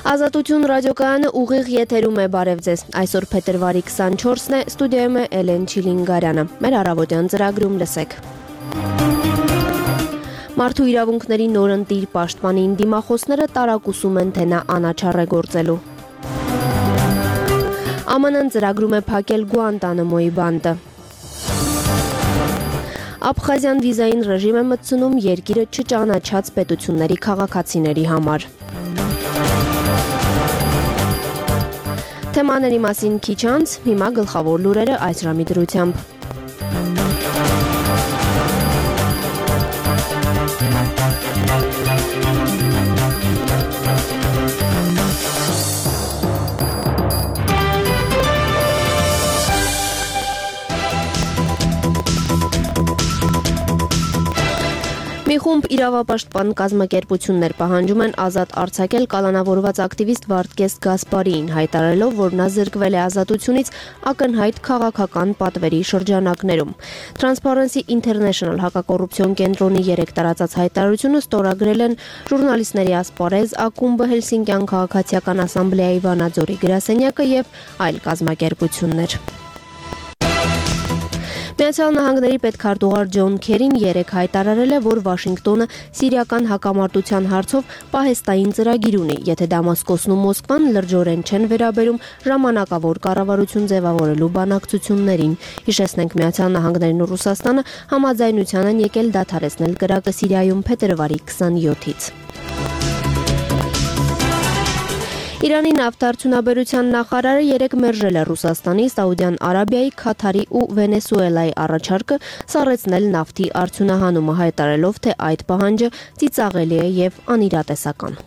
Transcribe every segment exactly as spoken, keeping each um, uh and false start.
Ազատություն ռադիոկայանը ուղիղ եթերում է, բարև ձեզ։ Այսօր փետրվարի քսանչորսն է, ստուդիայում է Էլեն Չիլինգարյանը։ Մեր առավոտյան ծրագրում լսեք։ Մարդու իրավունքների նորընտիր պաշտպանին դիմախոսները տարակուսում են, թե նա անաչառ է գործելու։ ԱՄՆ-ն ծրագրում է փակել Գուանտանամոյի բանտը։ Աբխազիան վիզային ռեժիմ է մտցնում երկիրը չճանաչած պետությունների քաղաքացիների համար։ Թեմաների մասին քիչ անց, հիմա գլխավոր լուրերը այս ժամի դրությամբ։ Մի խումբ իրավապաշտպան կազմակերպություններ պահանջում են ազատ արձակել կալանավորված ակտիվիստ Վարդգես Գասպարիին, հայտարարելով, որ նա զրկվել է ազատությունից ակնհայտ քաղաքական պատվերի շրջանակներում։ Transparency International հակակոռուպցիոն կենտրոնի երեկ տարածած հայտարարությունը ստորագրել են ժուրնալիստների ասպարեզ ակումբը, Հելսինկյան քաղաքացիական ասամբլեայի Վանաձորի գրասենյակը եւ այլ կազմակերպություններ։ Միացյալ Նահանգների պետքարտուղար Ջոն Քերին երեկ հայտարարել է, որ Վաշինգտոնը սիրիական հակամարտության հարցով պահեստային ծրագիր ունի, եթե Դամասկոսն ու Մոսկվան լրջորեն չեն վերաբերում ժամանակավոր կառավարություն ձևավորելու բանակցություններին։ Հիշեցնենք, Միացյալ Նահանգներն ու Ռուսաստանը համաձայնության են եկել դադարեցնել կրակը Սիրիայում փետրվարի քսանյոթից։ Իրանի նավթարդյունաբերության նախարարը երեկ մերժել է Ռուսաստանի, Սաուդյան Արաբիայի, Քաթարի ու Վենեսուելայի առաջարկը սառեցնել նավթի արդյունահանումը, հայտարարելով, թե այդ պահանջը ծիծաղելի է եւ անիրատեսական։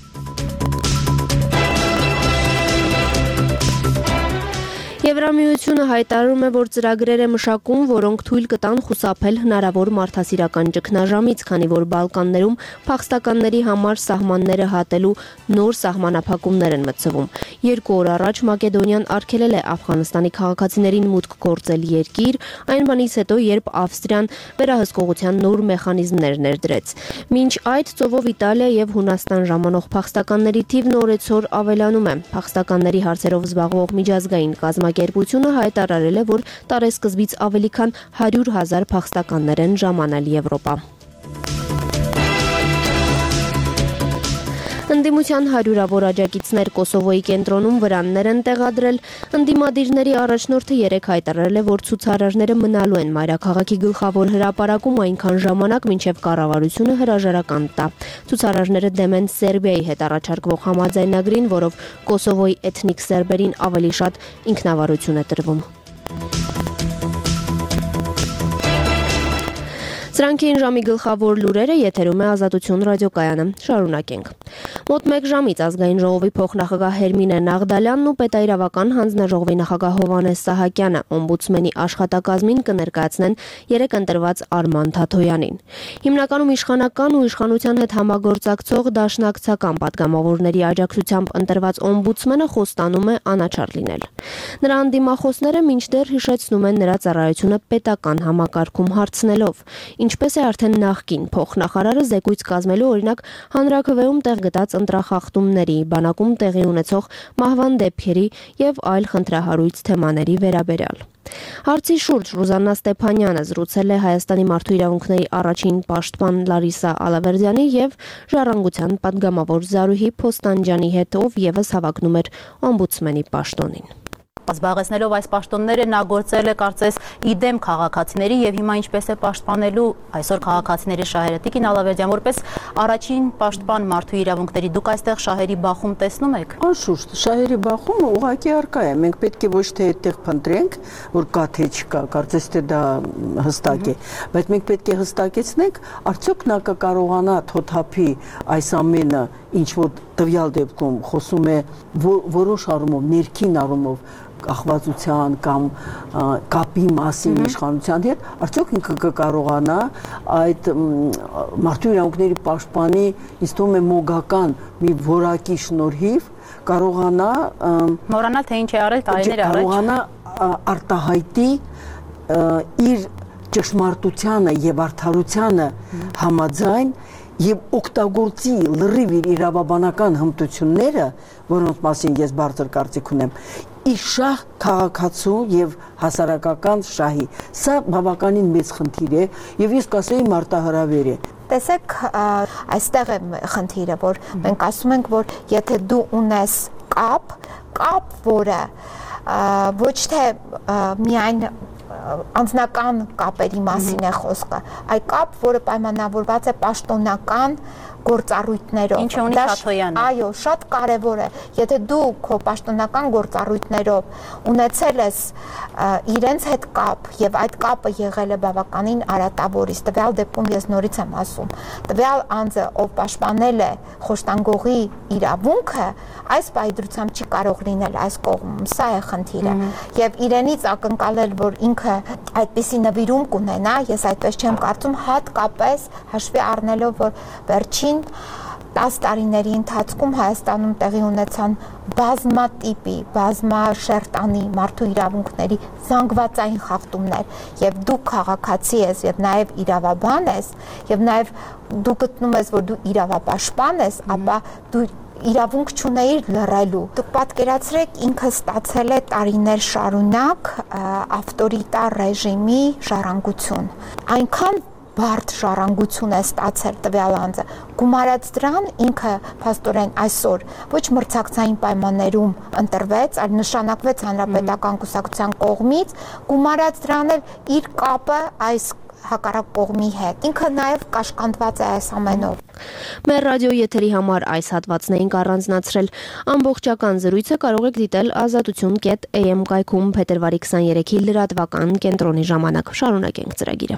Եվրամիությունը հայտարարում է, որ ծրագրեր է մշակում, որոնք թույլ կտան խուսափել հնարավոր մարդասիրական ճգնաժամից, քանի որ Բալկաններում փախստականների համար սահմանները հատելու նոր սահմանափակումներ են մտցվում։ Երկու օր առաջ Մակեդոնիան արգելել է Աֆղանստանի քաղաքացիներին մուտք գործել երկիր, այն բանից հետո, երբ Ավստրիան վերահսկողության նոր մեխանիզմներ ներդրեց։ Մինչ այդ ծովով Իտալիա եւ Հունաստան ժամանող փախստականների թիվն օրեցօր ավելանում է։ Փախստականների հարցերով զբաղվող միջազգային կազմակերպությունը հայտարարել է, որ տարեսկզբից ավելի քան հարյուր հազար փախստականներ են ժամանել Եվրոպա։ Ընդդիմության հարյուրավոր աջակիցներ Կոսովոյի կենտրոնում վրաններ են տեղադրել։ Ընդդիմադիրների առաջնորդը երեկ հայտարարել է, որ ցուցարարները մնալու են մայրաքաղաքի գլխավոր հրապարակում այնքան ժամանակ, մինչև կառավարությունը հրաժարական տա։ Ցուցարարները դեմ են Սերբիայի հետ առաջարկվող համաձայնագրին, որով Կոսովոյի էթնիկ սերբերին ավելի շատ ինքնավարություն է տրվում։ Սրանք էին ժամի գլխավոր լուրերը, եթերում է Ազատություն ռադիոկայանը։ Շարունակենք։ Մոտ մեկ ժամից ազգային ժողովի փոխնախագահ Հերմինե Նաղդալյանն ու պետաիրավական հանձնաժողովի նախագահ Հովհաննես Սահակյանը օմբուդսմենի աշխատակազմին կներկայացնեն երեկ ընտրված Արման Թաթոյանին։ Հիմնականում իշխանական ու իշխանության հետ համագործակցող դաշնակցական պատգամավորների աջակցությամբ ընտրված օմբուդսմենը խոստանում է անաչառ լինել։ Նրա անդիմախոսները մինչդեռ հիշեցնում են նրա ծառայությունը պետական համակարգում հարցնելով։ Ինչպես է արդեն նախկին փոխնախարարը զեկույց կազմելու, օրինակ, հանրաքվեում տեղ գտած ընտրախախտումների, բանակում տեղի ունեցող մահվան դեպքերի եւ այլ խնդրահարույց թեմաների վերաբերյալ։ Հարցի շուրջ Ռուզաննա Ստեփանյանը զրուցել է Հայաստանի մարդու իրավունքների առաջին պաշտպան Լարիսա Ալավերդյանի եւ Ժառանգության պատգամավոր Զարուհի Փոստանջյանի հետ, ով եւս հավակնում էր օմբուդսմենի պաշտոնին։ Զբաղեցնելով այս պաշտոնները նա գործել է կարծես իդեմ քաղաքացիների եւ հիմա ինչպես է պաշտպանելու այսօր քաղաքացիների շահերը։ Տիկին Ալավերդյան, որպես առաջին պաշտպան մարդու իրավունքների, դուք այստեղ շահերի բախում տեսնում եք։ Անշուշտ, շահերի բախումը ուղղակի առկա է։ Մենք պետք է ոչ թե այդտեղ փնտրենք, որ կա թե չկա, կարծես թե դա հստակ է, բայց մենք պետք է հստակեցնենք, արդյոք նա կկարողանա թոթափի այս ամենը, ինչ որ տվյալ դեպքում խոսում է որոշ առումով, ներքին առումով ախվածության կամ կապի մասին իշխանության հետ, արդյոք ինքը կկարողանա այդ մարդու իրավունքների պաշտպանի, ինձ թվում է մոգական մի որակի շնորհիվ կարողանա մոռանալ, թե ինչ է արել տարիներ առաջ, կարողանա արտահայտի իր ճշմարտությանը եւ արդարությանը համաձայն եւ օգտագործի լրիվ իր իրավաբանական հմտությունները, որոնց մասին ես բարձր կարծիք ունեմ, ի շահ քաղաքացու եւ հասարակական շահի։ Սա բավականին մեծ խնդիր է եւ ես կասեի մարտահրավեր է։ Տեսեք, այստեղ է խնդիրը, որ մենք ասում ենք, որ եթե դու ունես կապ, կապ, որը ոչ թե միայն անձնական կապերի մասին է խոսքը, այ կապ, որը պայմանավորված է պաշտոնական գործառույթներով։ Ինչը ունի Շաթոյանը։ Այո, շատ կարևոր է։ Եթե դու քո պաշտոնական գործառույթներով ունեցել ես իրենց հետ կապ եւ այդ կապը եղել է բավականին արատավորից, տվյալ դեպքում ես նորից եմ ասում, տվյալ անձը, ով պաշտպանել է խոշտանգողի իրավունքը, այս պայծրությամբ չի կարող լինել այս կողմում։ Սա է խնդիրը։ Եվ իրենից ակնկալել, որ ինքը այդպիսի նվիրում կունենա, ես այդպես չեմ կարծում, հատկապես հաշվի առնելով, որ վերջին տասը տարիների ընթացքում Հայաստանում տեղի ունեցան բազմատիպի, բազմաշերտանի մարդու իրավունքների զանգվածային խախտումներ, եւ դու քաղաքացի ես եւ նաեւ իրավաբան ես, եւ նաեւ դու գտնում ես, որ դու իրավապաշտպան ես, ապա դու իրավունք չունեիր լռելու։ Դուք պատկերացրեք, ինքը ստացել է տարիներ շարունակ ավտորիտար ռեժիմի ժառանգություն։ Այնքան բարդ ժառանգություն է ստացել տվյալ անձը, գումարած դրան ինքը փաստորեն այսօր ոչ մրցակցային պայմաններում ընտրվեց, այլ նշանակվեց հանրապետական կուսակցության կողմից, գումարած դրան էլ իր կապը այս հակառակ կողմի հետ։ Ինքը նաև կաշկանդված է այս ամենով։ Մեր ռադիոյի եթերի համար այս հատվածն էինք առանձնացրել։ Ամբողջական զրույցը կարող եք դիտել ազատություն կետ A M կայքում փետրվարի քսաներեքի լրատվական կենտրոնի ժամանակ։ Շարունակենք ծրագիրը։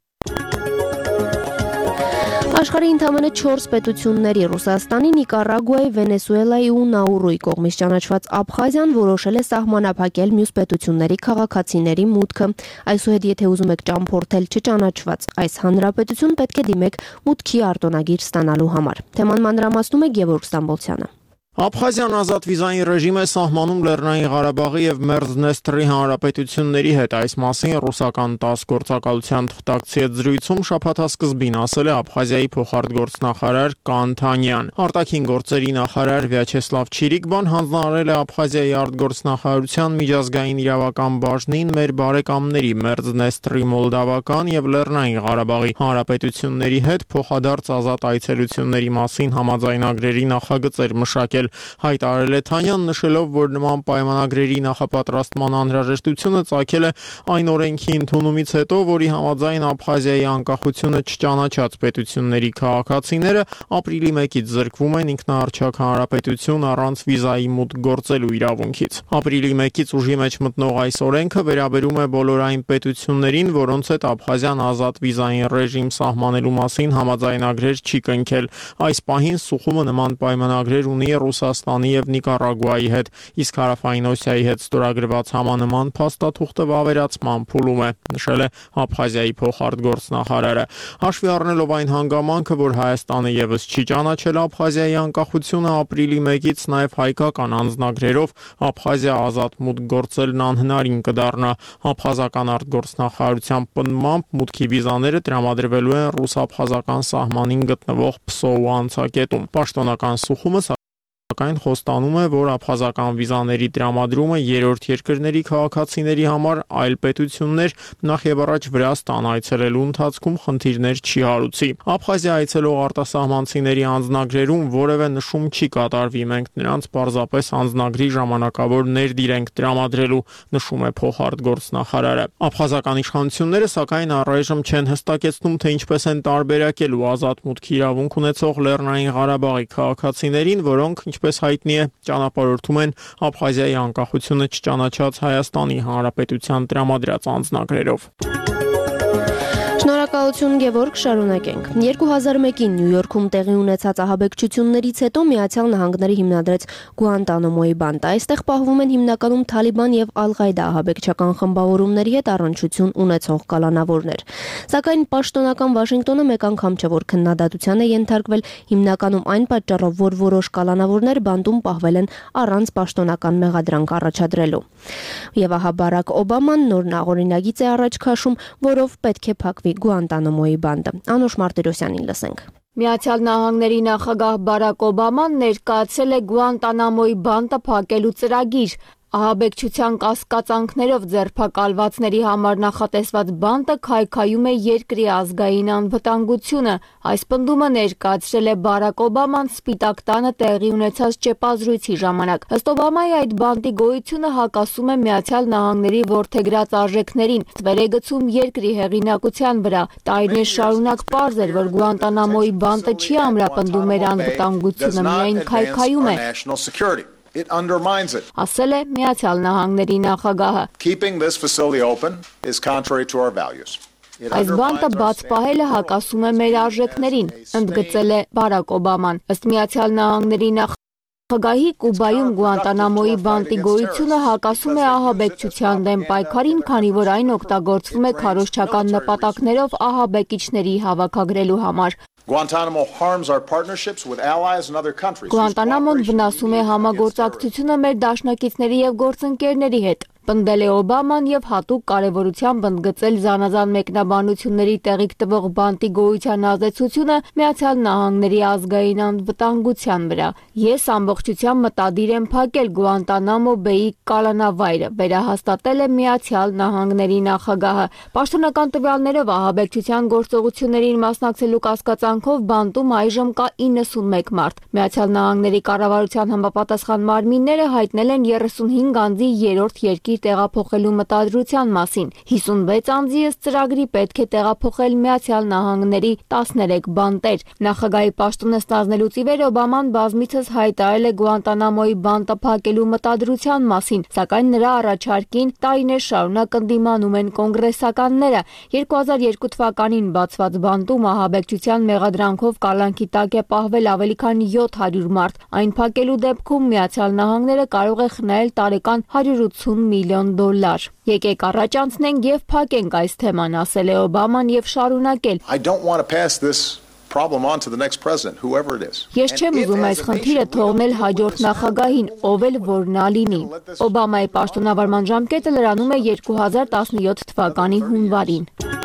Աշխարհի ընդամենը չորս պետությունների Ռուսաստանի, Նիկարագուայի, Վենեսուելայի ու Նաուրուի կողմից ճանաչված Աբխազիան որոշել է սահմանափակել մյուս պետությունների քաղաքացիների մուտքը։ Այսուհետ, եթե ուզում եք ճամփորդել չճանաչված այս հանրապետություն, պետք է դիմեք մուտքի արտոնագիր ստանալու համար։ Թեման մանրամասնում է Գևորգ Ստամբոլցյանը։ Աբխազիան ազատ վիզային ռեժիմ է սահմանում Լեռնային Ղարաբաղի եւ Մերձնեստրի հանրապետությունների հետ։ Այս մասին ռուսական տաս գործակալության թղթակցի հետ զրույցում շաբաթասկզբին ասել է Աբխազիայի փոխարտգործնախարար Կանթանյան։ Արտաքին գործերի նախարար Վյաչեսլավ Չիրիկբան հանձնարարել է Աբխազիայի արտգործնախարարության միջազգային իրավական բաժնին մեր բարեկամների Մերձնեստրի մոլդավական եւ Լեռնային Ղարաբաղի հանրապետությունների հետ փոխադարձ ազատ այցելությունների մասին համաձայնագրերի նախագծեր մշակել։ Հայտարարել է Թանյան, նշելով, որ նման պայմանագրերի նախապատրաստման անհրաժեշտությունը ծագել է այն օրենքի ընդունումից հետո, որի համաձայն Աբխազիայի անկախությունը չճանաչած պետությունների քաղաքացիները ապրիլի մեկից զրկվում են ինքնաառչակ հանրապետություն առանց վիզայի մուտք գործելու իրավունքից։ Ապրիլի մեկից ուժի մեջ մտնող այս օրենքը վերաբերում է բոլոր այն պետություններին, որոնց հետ Աբխազիան ազատ վիզային ռեժիմ սահմանելու մասին համաձայնագրեր չի կնքել։ Այս պահին Սուխումը նման պայմանագրեր ունի Ռուսաստանի եւ Նիկարագուայի հետ, իսկ Հարավային Օսիայի հետ ստորագրված համանման փաստաթուղթը վավերացման փուլում է, նշել է Աբխազիայի փոխարտգործնախարարը։ Հաշվի առնելով այն հանգամանքը, որ Հայաստանը եւս չի ճանաչել Աբխազիայի անկախությունը, ապրիլի մեկից նաեւ հայկական անձնագրերով Աբխազիա ազատ մուտք գործելն անհնարին կդառնա։ Աբխազական արտգործնախարարության պնդմամբ մուտքի վիզաները տրամադրվելու են ռուս-աբխազական սահմանին գտնվող Փսոու անցակետում։ Պաշտոնական Սուխումը Սակայն խոստանում է, որ աբխազական վիզաների տրամադրումը երրորդ երկրների քաղաքացիների համար այլ պետություններ, նախ եւ առաջ Վրաստան այցելելու ընթացքում խնդիրներ չի հարուցի։ Աբխազիա այցելող արտասահմանցիների անձնագրերում որևէ նշում չի կատարվի, մենք նրանց պարզապես անձնագրի ժամանակավոր ներդիր ենք տրամադրելու, նշում է փոխարտգործնախարարը։ Աբխազական իշխանությունները սակայն առայժմ չեն հստակեցնում, թե ինչպես են տարբերակելու ազատ մուտքի իրավունք ունեցող Լեռնային Ղարաբաղի քաղաքացիներին, որոնք Ինչպես հայտնի է, ճանապարհորդում են Աբխազիայի անկախությունը չճանաչած Հայաստանի Հանրապետության տրամադրած անձնագրերով։ Շնորհակալություն Գևորգ, շարունակենք։ երկու հազար մեկին Նյու Յորքում տեղի ունեցած ահաբեկչություններից հետո Միացյալ Նահանգները հիմնադրեց Գուանտանամոյի բանտ։ Այստեղ պահվում են հիմնականում Թալիբան եւ Ալ-Ղաիդա ահաբեկչական խմբավորումների հետ առնչություն ունեցող կալանավորներ։ Սակայն պաշտոնական Վաշինգտոնը մեկ անգամ չէ որ քննադատության է ենթարկվել հիմնականում այն պատճառով, որ որոշ կալանավորներ բանտում պահվել են առանց պաշտոնական մեղադրանք առաջադրելու։ Եվ ահա Բարակ Օբաման նոր նախօրինագիծ է առաջ քաշում, որով պետք է փակվի Գուանտանամոյի բանտը։ Անուշ Մարտիրոսյանին լսենք։ Միացյալ Նահանգների նախագահ Բարակ Օբաման ներկայացրել է Գուանտանամոյի բանտը փակելու ծրագիր։ Ահաբեկչության կասկածանքներով ձերբակալվածների համար նախատեսված բանտը քայքայում է երկրի ազգային անվտանգությունը։ Այս պնդումը ներկայացրել է Բարակ Օբաման Սպիտակ տանը տեղի ունեցած ճեպազրույցի ժամանակ։ Ըստ Օբամայի այդ բանտի գոյությունը հակասում է Միացյալ Նահանգների որդեգրած արժեքներին, թվեր է գցում երկրի հեղինակության վրա։ Տարիներ շարունակ պարզ էր, որ Գուանտանամոյի բանտը չի ամրապնդում մեր անվտանգությունը, միայն քայքայում է։ It undermines it. Ասել է Միացյալ Նահանգների նախագահը. Keeping this facility open is contrary to our values. Այս բանտը բաց պահելը հակասում է մեր արժեքներին, ընդգծել է Բարակ Օբաման։ Ըստ Միացյալ Նահանգների նախագահի Կուբայում Գուանտանամոյի բանտի գոյությունը հակասում է ահաբեկչության դեմ պայքարին, քանի որ այն օգտագործվում է քարոզչական նպատակներով ահաբեկիչների հավաքագրելու համար։ Guantanamo harms our partnerships with allies and other countries. Գուանտանամոն վնասում է համագործակցությունը մեր դաշնակիցների եւ գործընկերների հետ։ Պնդել է Օբաման եւ հատուկ կարեւորությամբ ընդգծել զանազան մեկնաբանությունների տեղիք տվող բանտի գոյության ազդեցությունը Միացյալ Նահանգների ազգային անվտանգության վրա։ Ես ամբողջությամբ մտադիր եմ փակել Գուանտանամո Բեյի կալանավայրը, վերահաստատել է Միացյալ Նահանգների նախագահը։ Պաշտոնական տվյալներով ահաբեկչության գործողություններին մասնակցելու կասկածանքով բանտում այժմ կա իննսունմեկ մարդ։ Միացյալ Նահանգների կառավարության համապատասխան մարմինները հայտնել են երեսունհինգ անձի երրորդ երկիր տեղափոխելու մտադրության մասին։ հիսունվեց անձի ըստ ծրագրի պետք է տեղափոխել Միացյալ Նահանգների տասներեք բանտեր։ Նախագահի պաշտոնը ստանձնելուց ի վեր Օբաման բազմիցս հայտարարել է Գուանտանամոյի բանտը փակելու մտադրության մասին, սակայն նրա առաջարկին տարիներ շարունակ ընդդիմանում են կոնգրեսականները։ երկու հազար երկու թվականին բացված բանտում ահաբեկչության մեղադրանքով կալանքի տակ է պահվել ավելի քան յոթ հարյուր մարդ։ Այն փակելու դեպքում Միացյալ Նահանգները կարող է խնայել տարեկան հարյուր ութսուն միլիոն դոլար։ Եկեք առաջ անցնենք եւ փակենք այս թեման, ասել է Օբաման եւ շարունակել. I don't want to pass this problem on to the next president, whoever it is. Ես չեմ ուզում այս խնդիրը թողնել հաջորդ նախագահին, ով էլ որ նա լինի։ Օբամայի պաշտոնավարման ժամկետը լրանում է երկու հազար տասնյոթ թվականի հունվարին։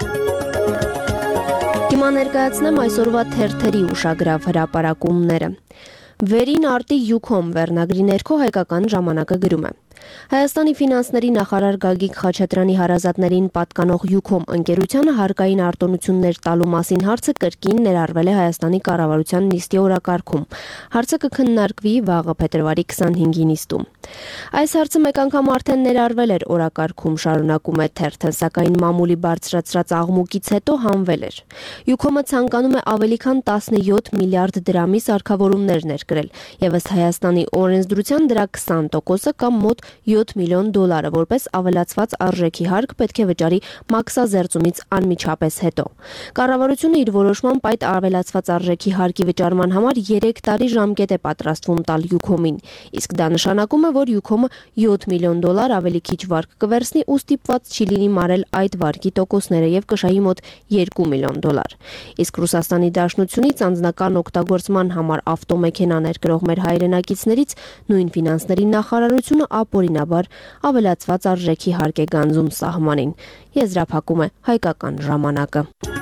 Հիմա ներկայացնեմ այսօրվա թերթերի ուշագրավ հրապարակումները։ Վերին արտի յուքոմ վերնագրի ներքո հայկական ժամանակը գրում է. Հայաստանի ֆինանսների նախարար Գագիկ Խաչատրյանի հարազատներին պատկանող յուքոմ ընկերությանը հարկային արտոնություններ տալու մասին հարցը կրկին ներառվել է Հայաստանի կառավարության նիստի օրակարգում։ Հարցը կքննարկվի վաղը փետրվարի քսանհինգի նիստում։ Այս հարցը մեկ անգամ արդեն ներառվել էր օրակարգում, շարունակում է թերթը, սակայն մամուլի բարձրացրած աղմուկից հետո հանվել էր։ Յուքոմը ցանկանում է ավելի քան տասնյոթ միլիարդ դրամի սարքավորումներ ներկրել, եւ ըստ Հայաստանի օրենսդրության դրա քսան տոկոսը կամ մոտ յոթ միլիոն դոլարը որպես ավելացված արժեքի հարկ պետք է վճարի մաքսազերծումից անմիջապես հետո։ Կառավարությունը իր որոշմամբ այդ ավելացված արժեքի հարկի վճարման համար երեք տարի ժամկետ է պատրաստվում տալ յուքոմին, իսկ դա նշանակում է, որ յուքոմը յոթ միլիոն դոլար ավելի քիչ վարկ կվերցնի ու ստիպված չի լինի մարել այդ վարկի տոկոսները եւ կշահի մոտ երկու միլիոն դոլար։ Իսկ Ռուսաստանի Դաշնությունից անձնական օգտագործման համար ավտոմեքենա ներկրող մեր հայրենակիցներից նույն ֆինանսների նախարարությունը ապօրինաբար ավելացված արժեքի հարկ է գանձում սահմանին, եզրափակում է հայկական ժամանակը։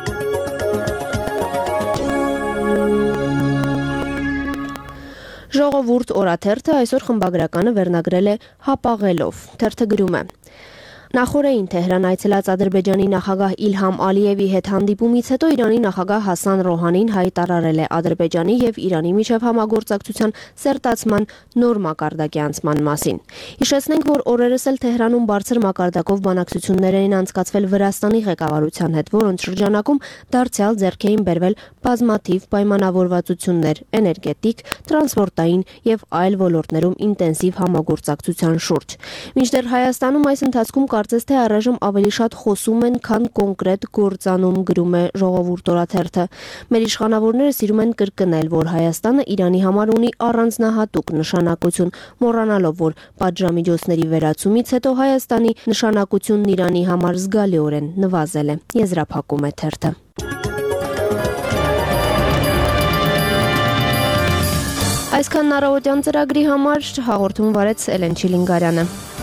Ժողովուրդ օրաթերթը այսօր խմբագրականը վերնագրել է հապաղելով։ Թերթը գրում է. Նախորդին Թեհրան այցելած Ադրբեջանի նախագահ Իլհամ Ալիևի հետ հանդիպումից հետո Իրանի նախագահ Հասան Ռոհանին հայտարարել է Ադրբեջանի եւ Իրանի միջև համագործակցության սերտացման նոր մակարդակի անցման մասին։ Հիշեցնենք, որ օրերս էլ Թեհրանում բարձր մակարդակով բանակցություններ էին անցկացվել Վրաստանի ղեկավարության հետ, որոնց շրջանակում դարձյալ ձեռք էին բերվել բազմաթիվ պայմանավորվածություններ էներգետիկ, տրանսպորտային եւ այլ ոլորտներում ինտենսիվ համագործակցության շուրջ։ Մինչդեռ Հայաստանում այս ընթացքում կարծես թե առայժմ ավելի շատ խոսում են, քան կոնկրետ գործանում, գրում է Ժողովուրդ օրաթերթը։ Մեր իշխանավորները սիրում են կրկնել, որ Հայաստանը Իրանի համար ունի առանձնահատուկ նշանակություն, մոռանալով, որ պատժամիջոցների վերացումից հետո Հայաստանի նշանակությունն Իրանի համար զգալիորեն նվազել է, եզրափակում է թերթը։ Այսքան առավոտյան ծրագրի համար հաղորդում վարեց Էլեն Չիլինգարյանը։